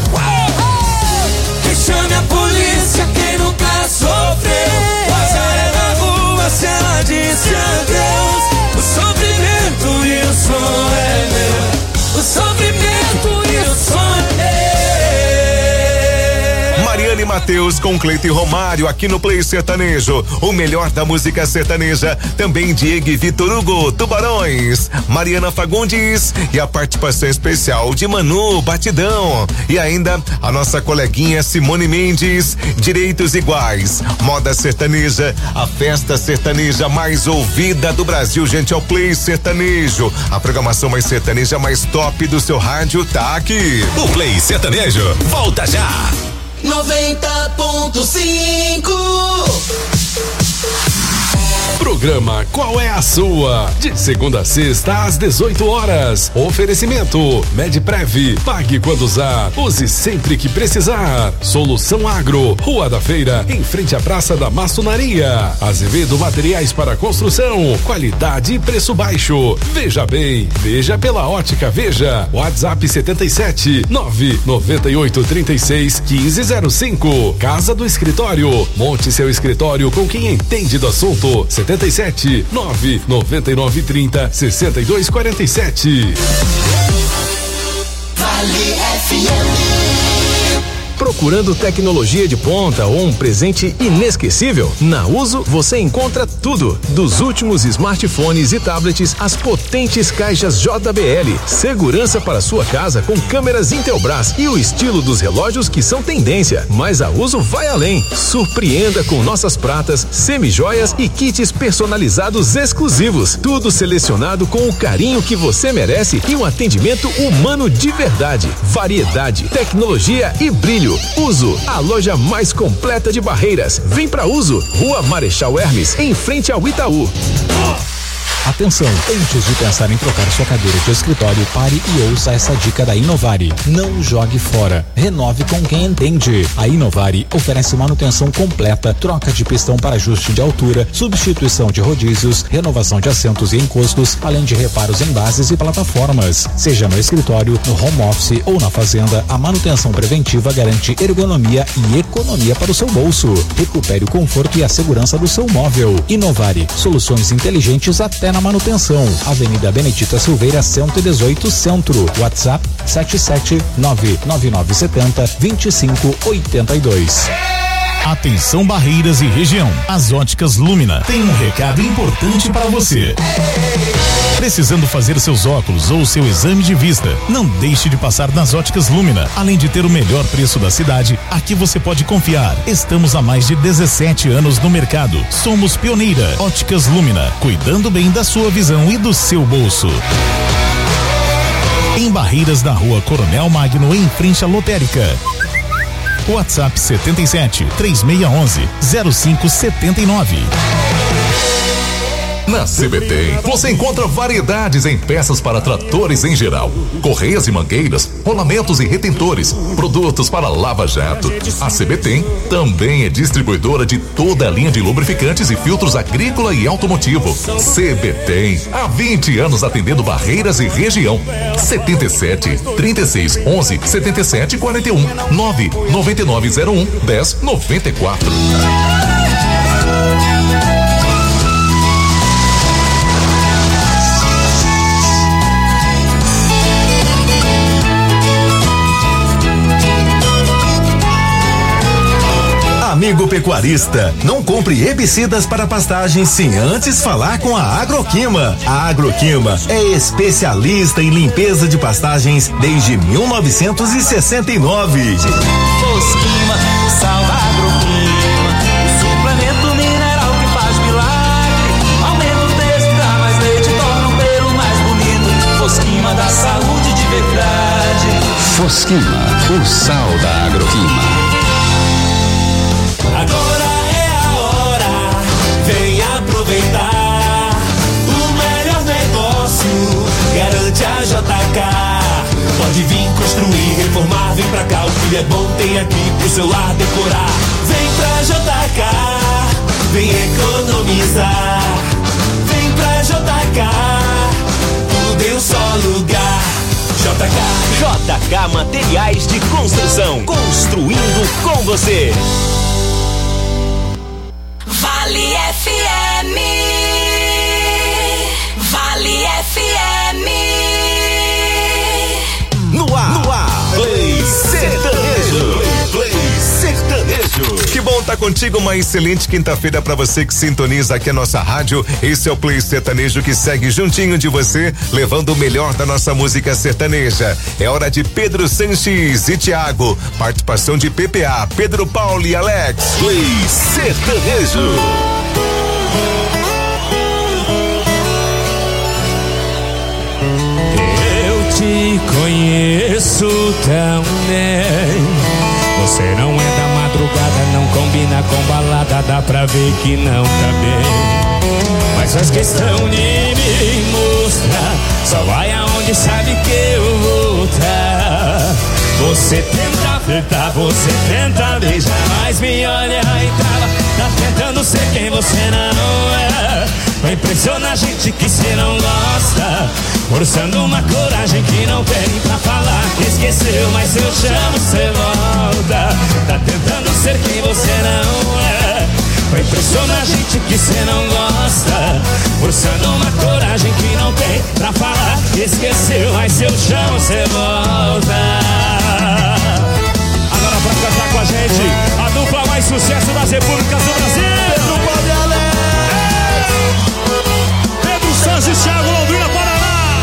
Speaker 18: Que chame a polícia quem nunca sofreu. O azar é na rua se ela
Speaker 17: Mateus com Cleito e Romário aqui no Play Sertanejo. O melhor da música sertaneja. Também Diego e Vitor Hugo, Tubarões. Mariana Fagundes e a participação especial de Manu Batidão. E ainda a nossa coleguinha Simone Mendes, Direitos Iguais. Moda sertaneja, a festa sertaneja mais ouvida do Brasil, gente, é o Play Sertanejo. A programação mais sertaneja, mais top do seu rádio tá aqui.
Speaker 19: O Play Sertanejo volta já.
Speaker 2: noventa ponto cinco.
Speaker 1: Programa Qual é a Sua? De segunda a sexta às dezoito horas. Oferecimento Medprev. Pague quando usar. Use sempre que precisar. Solução Agro. Rua da Feira, em frente à Praça da Maçonaria. Azevedo Materiais para Construção. Qualidade e preço baixo. Veja bem. Veja pela Ótica Veja. WhatsApp setenta e sete nove noventa e oito trinta e seis quinze zero cinco. Casa do Escritório. Monte seu escritório com quem entende do assunto. setenta e sete nove noventa e nove trinta sessenta e dois quarenta e sete.
Speaker 2: Vale F M.
Speaker 11: Procurando tecnologia de ponta ou um presente inesquecível? Na Uso você encontra tudo. Dos últimos smartphones e tablets às potentes caixas J B L. Segurança para sua casa com câmeras Intelbras e o estilo dos relógios que são tendência. Mas a Uso vai além. Surpreenda com nossas pratas, semijoias e kits personalizados exclusivos. Tudo selecionado com o carinho que você merece e um atendimento humano de verdade. Variedade, tecnologia e brilho. Uso, a loja mais completa de Barreiras. Vem pra Uso, Rua Marechal Hermes, em frente ao Itaú.
Speaker 10: Atenção, antes de pensar em trocar sua cadeira de escritório, pare e ouça essa dica da Inovari. Não jogue fora. Renove com quem entende. A Inovari oferece manutenção completa, troca de pistão para ajuste de altura, substituição de rodízios, renovação de assentos e encostos, além de reparos em bases e plataformas. Seja no escritório, no home office ou na fazenda, a manutenção preventiva garante ergonomia e economia para o seu bolso. Recupere o conforto e a segurança do seu móvel. Inovari, soluções inteligentes até na manutenção. Avenida Benedita Silveira, cento e dezoito, Centro. WhatsApp sete sete nove nove nove sete zero dois cinco oito dois.
Speaker 21: Atenção Barreiras e região. As Óticas Lumina tem um recado importante para você. Precisando fazer seus óculos ou seu exame de vista? Não deixe de passar nas Óticas Lumina. Além de ter o melhor preço da cidade, aqui você pode confiar. Estamos há mais de dezessete anos no mercado. Somos pioneira. Óticas Lumina, cuidando bem da sua visão e do seu bolso. Em Barreiras, na Rua Coronel Magno, em frente à Lotérica. WhatsApp setenta e sete, três seis um um, zero cinco sete nove.
Speaker 22: Na C B T você encontra variedades em peças para tratores em geral, correias e mangueiras, rolamentos e retentores, produtos para lava-jato. A C B T também é distribuidora de toda a linha de lubrificantes e filtros agrícola e automotivo. C B T, há vinte anos atendendo Barreiras e região. setenta e sete, trinta e seis, onze, setenta e sete, quarenta e um, nove nove nove zero um, dez noventa e quatro.
Speaker 19: Amigo pecuarista, não compre herbicidas para pastagens sem antes falar com a Agroquima. A Agroquima é especialista em limpeza de pastagens desde mil novecentos e sessenta e nove.
Speaker 8: Fosquima, o sal da Agroquima, o suplemento mineral que faz milagre. Aumenta o texto, dá mais leite, torna o pelo mais bonito. Fosquima dá saúde de verdade.
Speaker 23: Fosquima, o sal da Agroquima.
Speaker 8: Agora é a hora, vem aproveitar. O melhor negócio garante a J K. Pode vir construir, reformar, vem pra cá. O que é bom tem aqui pro seu lar decorar. Vem pra J K, vem economizar. Vem pra J K, tudo em um só lugar. J K.
Speaker 5: J K Materiais de Construção, construindo com você.
Speaker 2: Vale F M. Vale F M.
Speaker 19: No ar, no ar, Play Sertanejo. Play Sertanejo.
Speaker 17: bom estar contigo, uma excelente quinta-feira pra você que sintoniza aqui a nossa rádio. Esse é o Play Sertanejo que segue juntinho de você, levando o melhor da nossa música sertaneja. É hora de Pedro Sanches e Thiago, participação de P P A, Pedro Paulo e Alex.
Speaker 5: Play Sertanejo.
Speaker 9: Eu te conheço tão bem. Você não é da madrugada, não combina com balada, dá pra ver que não tá bem. Mas faz questão de me mostrar, só vai aonde sabe que eu vou tá. Você tenta flertar, você tenta beijar, mas me olha e trava, tá tentando ser quem você não é. Vai impressionar a gente que cê não gosta, forçando uma coragem que não tem pra falar que esqueceu, mas eu chamo, cê volta. Tá tentando ser quem você não é. Vai impressionar a gente que cê não gosta, forçando uma coragem que não tem pra falar que esqueceu, mas eu chamo, cê volta. Agora pra cantar com a gente, a dupla mais sucesso das repúblicas do Brasil, Pedro Paulo e Alex, Pedro Sanches, Thiago, Londrina, Paraná.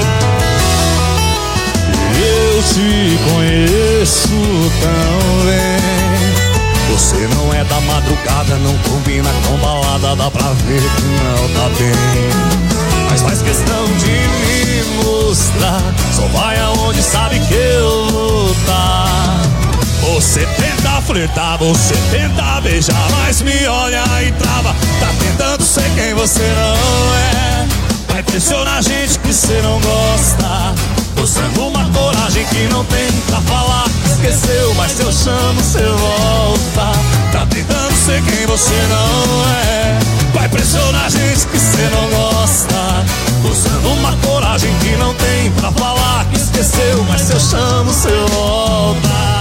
Speaker 9: Eu te conheço tão bem. Você não é da madrugada, não combina com balada, dá pra ver que não tá bem. Mas faz questão de me mostrar, só vai aonde sabe que eu vou tá. Você tenta flertar, você tenta beijar, mas me olha e trava, tá tentando ser quem você não é. Vai pressionar a gente que cê não gosta, mostrando uma coragem que não tem pra falar que esqueceu, mas se eu chamo, cê volta. Tá tentando ser quem você não é. Vai pressionar a gente que cê não gosta, mostrando uma coragem que não tem pra falar que esqueceu, mas se eu chamo, cê volta.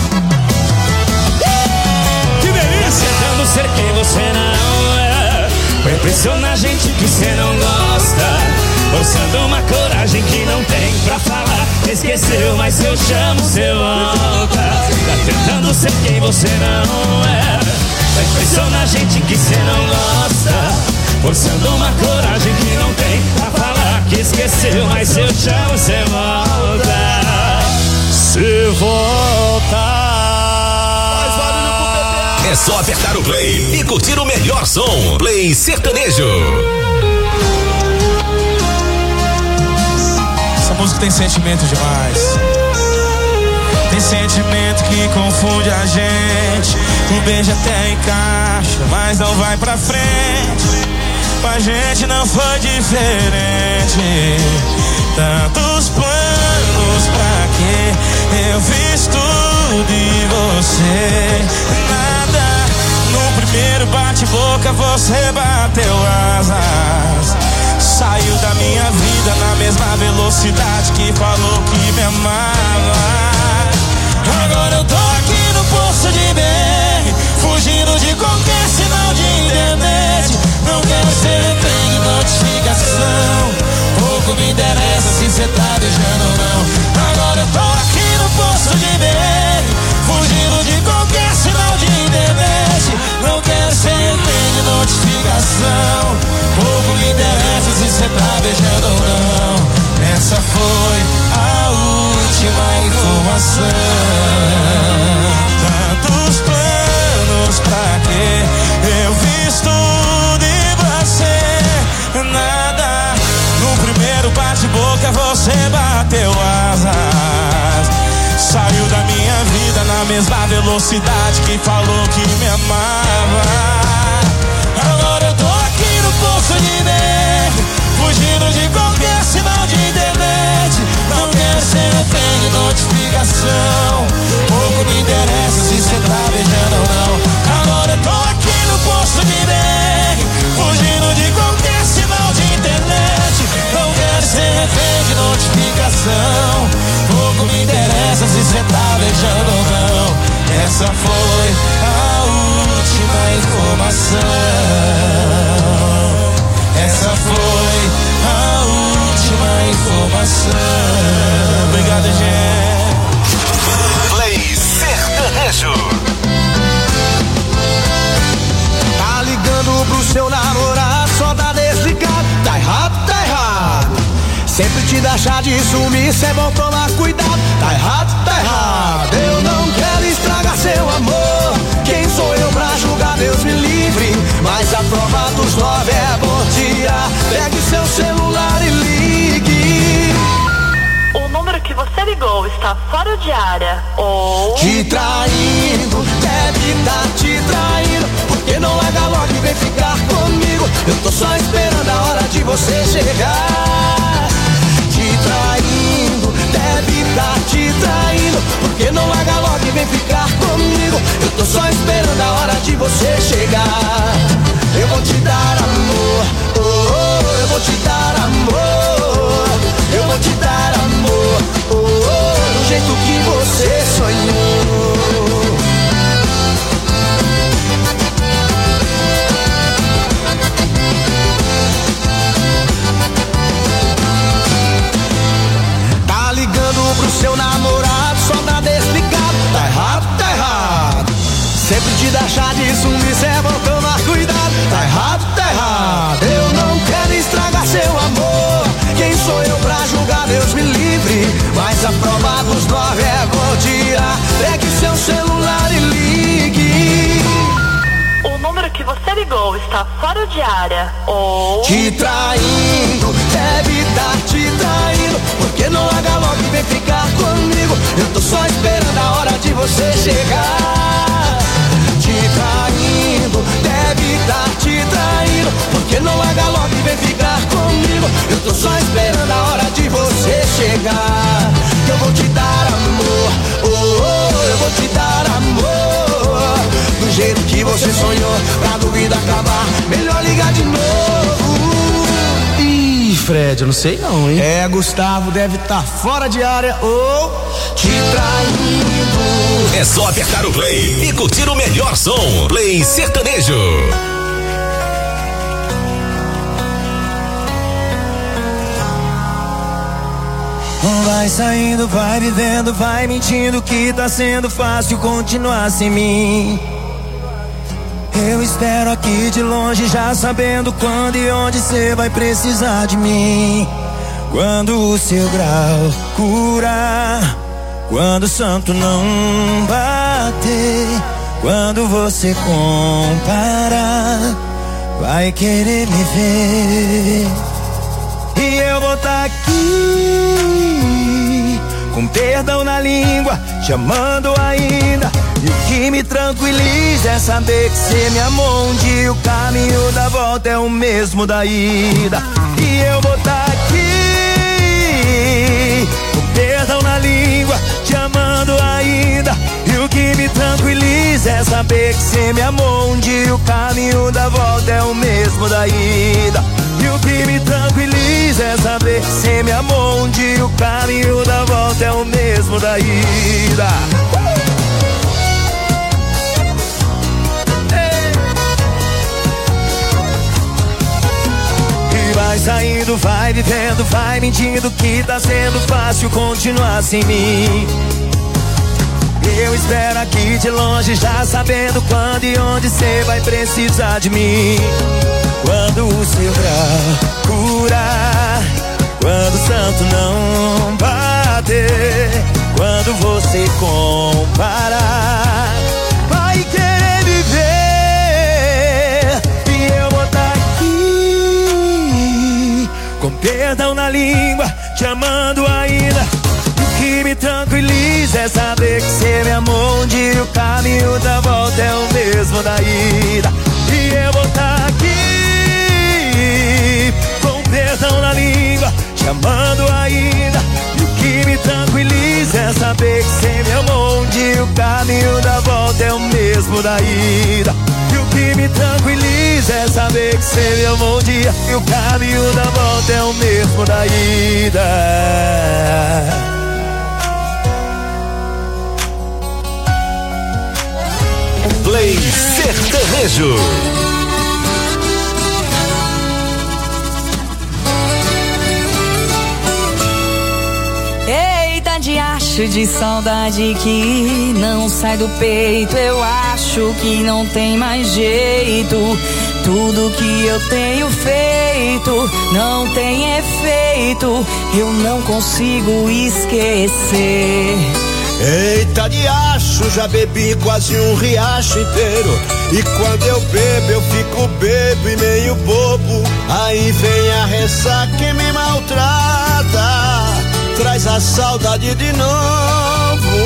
Speaker 9: Que delícia! Tentando ser quem você não é. Vai impressionar a gente que cê não gosta, forçando uma coragem que não tem pra falar que esqueceu, mas se eu chamo, cê volta. Tá tentando ser quem você não é. Vai impressionar a gente que cê não gosta, forçando uma coragem que não tem pra falar que esqueceu, mas se eu chamo, cê volta. Cê volta.
Speaker 5: É só apertar o play e curtir o melhor som. Play Sertanejo.
Speaker 9: Essa música tem sentimento demais. Tem sentimento que confunde a gente. Um beijo até encaixa, mas não vai pra frente. Com a gente não foi diferente. Tantos planos, pra quê? Eu fiz tudo e você nada. No primeiro bate-boca você bateu asas, saiu da minha vida na mesma velocidade que falou que me amava. Agora eu tô aqui no posto de bem, fugindo de qualquer sinal de internet. Não quero ser refém de notificação, pouco me interessa se cê tá beijando ou não. Agora eu tô aqui no posto de bem, fugindo de qualquer sinal de internet. Não quero ser refém de notificação, pouco me interessa se cê tá beijando ou não. Essa foi a última informação. Tantos planos, pra quê? Eu fiz tudo e você nada. No primeiro bate-boca você bateu asas, saiu da minha vida na mesma velocidade que falou que me amava. Agora eu tô aqui no posto de bem, fugindo de qualquer sinal de internet. Não quero ser refém de notificação, pouco me interessa se cê tá beijando ou não. Agora eu tô aqui no posto de bem, fugindo de qualquer sinal de internet. Não quero ser refém de notificação, pouco me interessa se cê tá beijando ou não. Essa foi a última
Speaker 8: de dar chá de sumir, cê é bom tomar cuidado. Tá errado, tá errado. Eu não quero estragar seu amor. Quem sou eu pra julgar, Deus me livre. Mas a prova dos nove é bom tirar. Pegue seu celular e ligue.
Speaker 7: O número que você ligou está fora de área ou...
Speaker 8: Te traindo, deve tá te traindo. Porque não larga logo e vem ficar comigo. Eu tô só esperando a hora de você chegar. Te traindo, deve tá te traindo. Porque não larga logo e vem ficar comigo. Eu tô só esperando a hora de você chegar. Eu vou te dar amor, oh, oh, eu vou te dar amor. Eu vou te dar amor, oh, oh, do jeito que você sonhou. Tá ligando pro seu namorado só pra dar explicado. Tá errado, tá errado. Sempre te dá chá de sumir, cê é bom tomar cuidado. Tá errado, tá errado. Eu não quero estragar seu amor. Quem sou eu pra julgar, Deus me livre. Mas a prova dos nove é bom tirar. Pegue seu celular e ligue.
Speaker 7: O número que você ligou está fora de área ou...
Speaker 8: Te traindo, deve tá te traindo. Porque não larga logo e vem ficar comigo. Eu tô só esperando a hora de você chegar. Te traindo, deve tá te traindo. Porque não larga logo e vem ficar comigo. Eu tô só esperando a hora de você chegar. Que eu vou te dar amor, oh, oh, eu vou te dar amor. Do jeito que você sonhou, pra dúvida acabar, melhor ligar de novo. Ih, Fred, eu não sei não, hein? É, Gustavo deve estar tá fora de área ou te traindo.
Speaker 5: É só apertar o play e curtir o melhor som. Play Sertanejo.
Speaker 8: Vai saindo, vai vivendo, vai mentindo que tá sendo fácil continuar sem mim. Eu espero aqui de longe, já sabendo quando e onde cê vai precisar de mim. Quando o seu grau curar, quando o santo não bater, quando você comparar, vai querer me ver. E eu vou tá aqui, com perdão na língua, te amando ainda. E o que me tranquiliza é saber que cê me amou um dia. O caminho da volta é o mesmo da ida. E eu vou tá aqui, com perdão na língua, te amando ainda. E o que me tranquiliza é saber que cê me amou um dia. O caminho da volta é o mesmo da ida. E o que me tranquiliza é saber que cê me amou um dia. O caminho da volta é o mesmo da ida. E vai saindo, vai vivendo, vai mentindo que tá sendo fácil continuar sem mim. Eu espero aqui de longe, já sabendo quando e onde cê vai precisar de mim. Quando o seu grau curar, quando o santo não bater, quando você comparar, vai querer viver. E eu vou tá aqui, com perdão na língua, te amando ainda. O que me tranquiliza é saber que cê me amou um dia. O caminho da volta é o mesmo da ida. E eu vou tá aqui, com perdão na língua, te amando ainda. E o que me tranquiliza é saber que cê me amou um dia. O caminho da volta é o mesmo da ida. E o que me tranquiliza é saber que cê me amou um dia. E o caminho da volta é o mesmo da ida.
Speaker 5: Play Sertanejo.
Speaker 12: Eita, de acha,
Speaker 18: diacho de saudade que não sai do peito. Eu acho que não tem mais jeito. Tudo que eu tenho feito não tem efeito. Eu não consigo esquecer.
Speaker 12: Eita diacho, já bebi quase um riacho inteiro. E quando eu bebo, eu fico bebo e meio bobo. Aí vem a ressaca que me maltrata, traz a saudade de novo.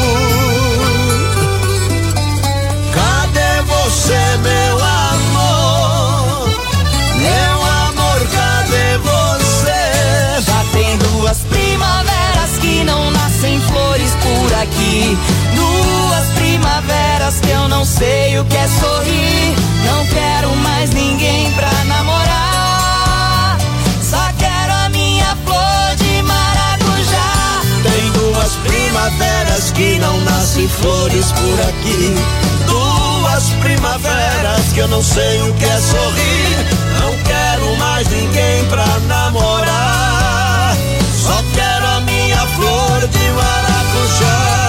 Speaker 12: Cadê você, meu amor? Meu amor, cadê você?
Speaker 18: Já tem duas primaveras que não nascem flores por aqui. Duas primaveras que eu não sei o que é sorrir. Não quero mais ninguém pra namorar. Só quero a minha flor de maracujá.
Speaker 12: Tem duas primaveras que não nascem flores por aqui. Duas primaveras que eu não sei o que é sorrir. Não quero mais ninguém pra namorar. Só quero a minha flor de maracujá.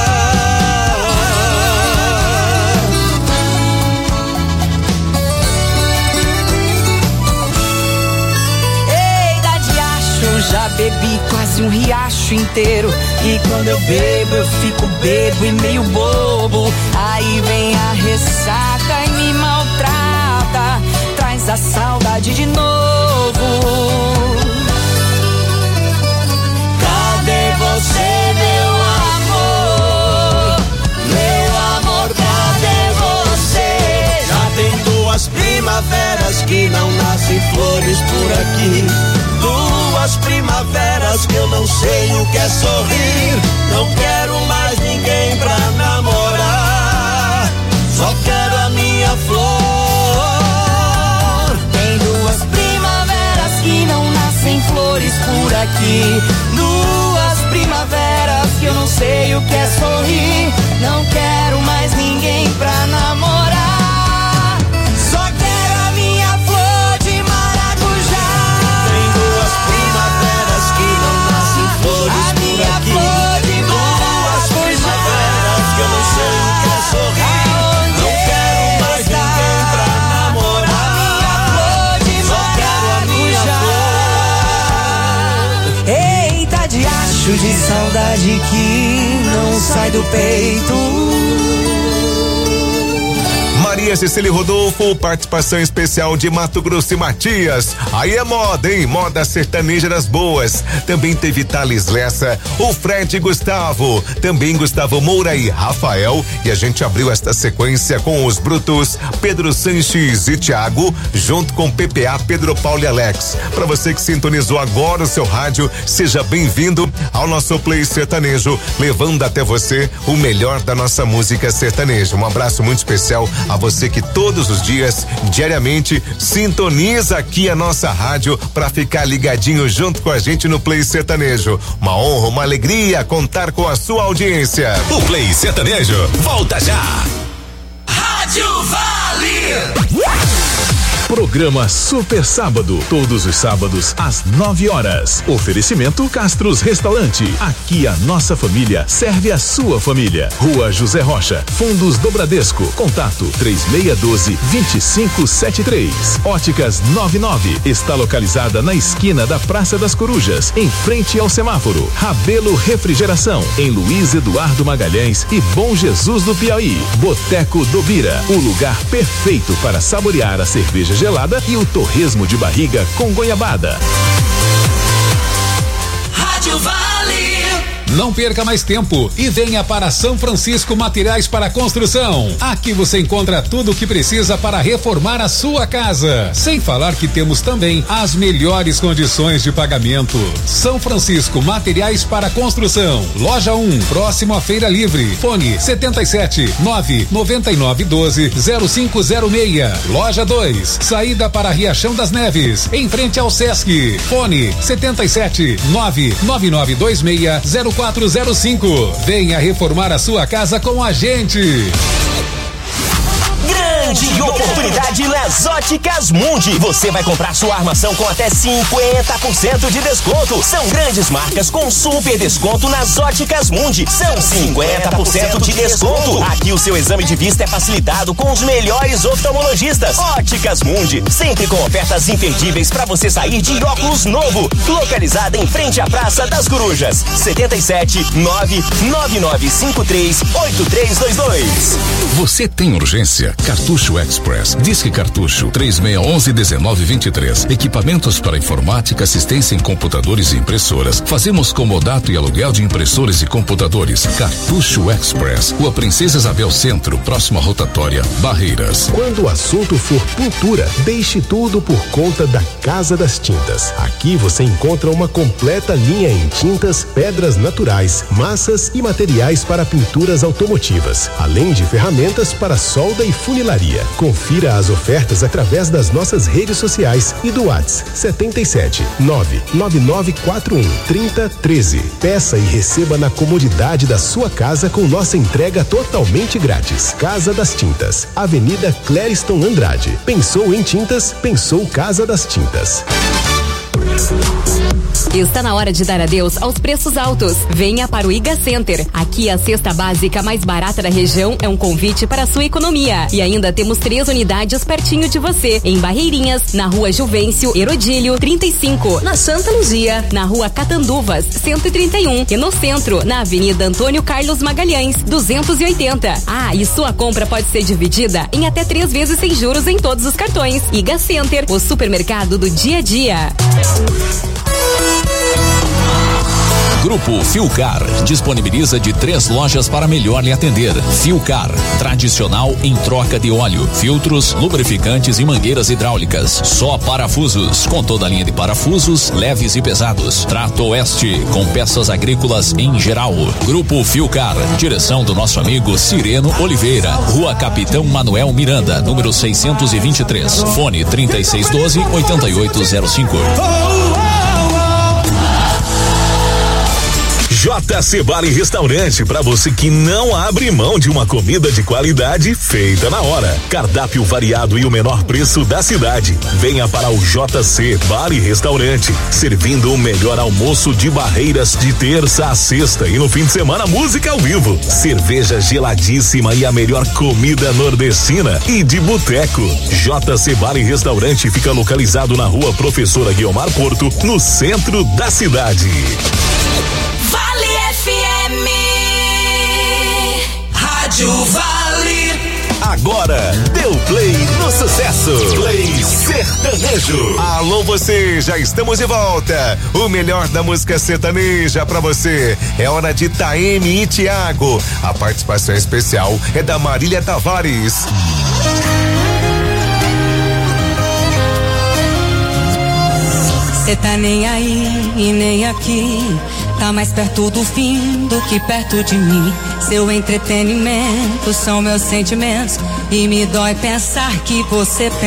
Speaker 18: Já bebi quase um riacho inteiro. E quando eu bebo, eu fico bebo e meio bobo. Aí vem a ressaca e me maltrata, traz a saudade de novo.
Speaker 12: Cadê você, meu amor? Meu amor, cadê você? Já tem duas primaveras que não nascem flores por aqui. Duas primaveras que eu não sei o que é sorrir. Não quero mais ninguém pra namorar. Só quero a minha flor.
Speaker 18: Tem duas primaveras que não nascem flores por aqui. Duas primaveras que eu não sei o que é sorrir. Não quero mais ninguém pra namorar. Só quero a minha flor de maracujá.
Speaker 12: Tem duas primaveras que não nascem flores
Speaker 18: a
Speaker 12: por
Speaker 18: minha
Speaker 12: aqui.
Speaker 18: Flor de
Speaker 12: duas primaveras que eu não sei o que é sorrir. Não quero mais ninguém pra namorar. Só quero a minha flor.
Speaker 18: Eita diacho de saudade que não sai do peito.
Speaker 17: Maria Cecília Rodolfo, participação especial de Mato Grosso e Matias. Aí é moda, hein? Moda sertaneja das boas. Também teve Thales Lessa, o Fred Gustavo, também Gustavo Moura e Rafael. E a gente abriu esta sequência com os Brutos, Pedro Sanches e Thiago, junto com P P A, Pedro Paulo e Alex. Para você que sintonizou agora o seu rádio, seja bem-vindo ao nosso Play Sertanejo, levando até você o melhor da nossa música sertaneja. Um abraço muito especial a você que todos os dias, diariamente, sintoniza aqui a nossa rádio para ficar ligadinho junto com a gente no Play Sertanejo. Uma honra, uma alegria contar com a sua audiência.
Speaker 19: O Play Sertanejo volta já.
Speaker 2: Rádio Vale.
Speaker 22: Programa Super Sábado, todos os sábados às nove horas. Oferecimento Castros Restaurante. Aqui a nossa família serve a sua família. Rua José Rocha, Fundos do Bradesco. Contato três seis um dois, dois cinco sete três. Óticas nove nove está localizada na esquina da Praça das Corujas, em frente ao semáforo. Rabelo Refrigeração, em Luiz Eduardo Magalhães e Bom Jesus do Piauí. Boteco do Bira, o lugar perfeito para saborear a cerveja gelada e o torresmo de barriga com goiabada.
Speaker 2: Rádio Vale.
Speaker 3: Não perca mais tempo e venha para São Francisco Materiais para Construção. Aqui você encontra tudo o que precisa para reformar a sua casa. Sem falar que temos também as melhores condições de pagamento. São Francisco Materiais para Construção. Loja um, próximo à Feira Livre. Fone setenta e sete, nove noventa e nove doze, zero cinco zero seis. Loja dois, saída para Riachão das Neves, em frente ao Sesc. Fone setenta e sete, nove nove nove dois seis, zero quatro zero cinco. Venha reformar a sua casa com a gente.
Speaker 5: Grande oportunidade novidade nas Óticas Mundi. Você vai comprar sua armação com até cinquenta por cento de desconto. São grandes marcas com super desconto nas Óticas Mundi. São cinquenta por cento de desconto. Aqui o seu exame de vista é facilitado com os melhores oftalmologistas. Óticas Mundi, sempre com ofertas imperdíveis para você sair de óculos novo. Localizada em frente à Praça das Corujas. setenta e sete, nove nove nove cinco três, oito três dois dois.
Speaker 22: Você tem urgência? Cartucho Express. Disque Cartucho três seis um um, um nove dois três. Equipamentos para informática, assistência em computadores e impressoras. Fazemos comodato e aluguel de impressores e computadores. Cartucho Express. Rua Princesa Isabel Centro, próxima rotatória, Barreiras.
Speaker 11: Quando o assunto for pintura, deixe tudo por conta da Casa das Tintas. Aqui você encontra uma completa linha em tintas, pedras naturais, massas e materiais para pinturas automotivas, além de ferramentas para solda e funilaria. Confira as ofertas através das nossas redes sociais e do WhatsApp setenta e sete, nove nove nove quatro um, três zero um três. Peça e receba na comodidade da sua casa com nossa entrega totalmente grátis. Casa das Tintas, Avenida Clériston Andrade. Pensou em tintas? Pensou Casa das Tintas.
Speaker 4: Está na hora de dar adeus aos preços altos. Venha para o Iga Center. Aqui a cesta básica mais barata da região é um convite para a sua economia. E ainda temos três unidades pertinho de você. Em Barreirinhas, na Rua Juvencio Herodílio trinta e cinco. Na Santa Luzia, na Rua Catanduvas cento e trinta e um. E no centro, na Avenida Antônio Carlos Magalhães duzentos e oitenta. Ah, e sua compra pode ser dividida em até três vezes sem juros em todos os cartões. Iga Center, o supermercado do dia a dia.
Speaker 13: Grupo Filcar disponibiliza de três lojas para melhor lhe atender. Filcar, tradicional em troca de óleo, filtros, lubrificantes e mangueiras hidráulicas. Só parafusos, com toda a linha de parafusos, leves e pesados. Trato Oeste, com peças agrícolas em geral. Grupo Filcar, direção do nosso amigo Cireno Oliveira. Rua Capitão Manuel Miranda, número seiscentos e vinte e três. Fone trinta e seis doze, oitenta e oito zero cinco.
Speaker 6: J C Bar e Restaurante, para você que não abre mão de uma comida de qualidade feita na hora. Cardápio variado e o menor preço da cidade. Venha para o J C Bar e Restaurante, servindo o melhor almoço de Barreiras de terça a sexta e no fim de semana música ao vivo, cerveja geladíssima e a melhor comida nordestina e de boteco. J C Bar e Restaurante fica localizado na Rua Professora Guiomar Porto, no centro da cidade.
Speaker 2: Vale F M, Rádio Vale.
Speaker 6: Agora, deu play no sucesso. Play sertanejo.
Speaker 17: Alô você, já estamos de volta. O melhor da música sertaneja pra você. É hora de Taeme e Thiago. A participação especial é da Marília Tavares.
Speaker 18: Cê tá nem aí e nem aqui, tá mais perto do fim do que perto de mim. Seu entretenimento são meus sentimentos e me dói pensar que você pensa